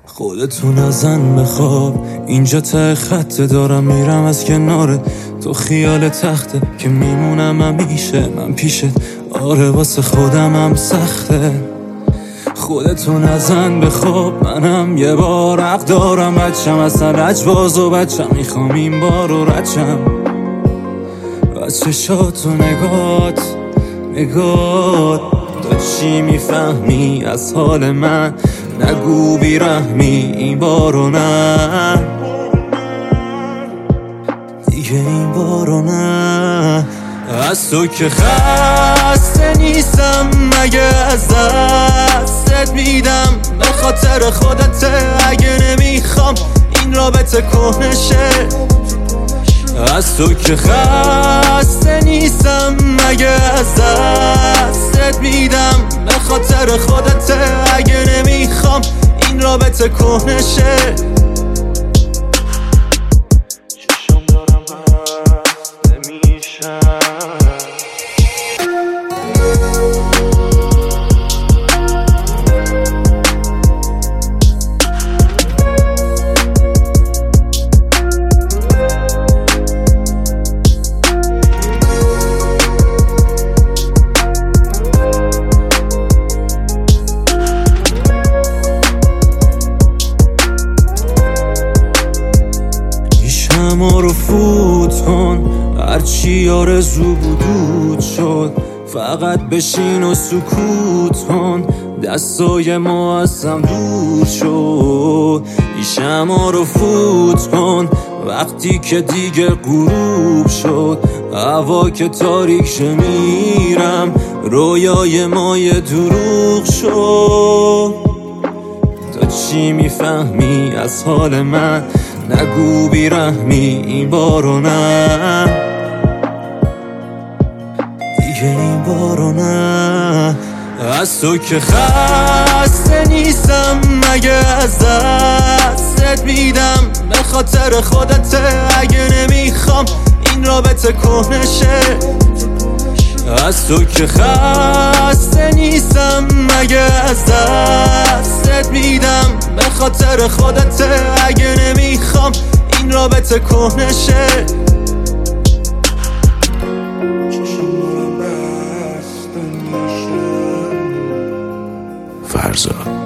خودتو نزن به خواب، اینجا ته خطه، دارم میرم از کناره، تو خیال تخته که میمونم همیشه من پیشت. آره واسه خودم هم سخته. خودتو نزن به خواب، منم یه بار حق دارم بچم، اصلا لجباز و بچم، میخوام این بار رو رچم. از چشات و نگات تو چی میفهمی از حال من؟ نگو بیرحمی این بارو نه، دیگه این بارو نه. از تو که خسته نیستم، مگه از دستت میدم به خاطر خودت. اگه نمیخوام این رابطه کهنه شه، از تو که خسته نیستم، مگه از دستت میدم به خاطر خودت. اگه نمیخوام این رابطه کهنه شه. چشم دارم بسته میشم، ما رو فوت کن، هرچی آرزو بود شد، فقط بشین و سکوت کن. دستای ما از هم دور شد، ایشه ما رو فوت کن. وقتی که دیگه غروب شد، هوا که تاریک شمیرم، رویای ما یه دروغ شد. تو چی میفهمی از حال من؟ نگو بیرحمی این بارو نه، دیگه این بارو نه. از تو که خسته نیستم، مگه از دستت میدم به خاطر خودت. اگه نمیخوام این رابطه کهنه شه، از تو که خسته نیستم، مگه از دستت میدم به خاطر خودت. اگه نمیخوام این رابطه کهنه شه. فرزاد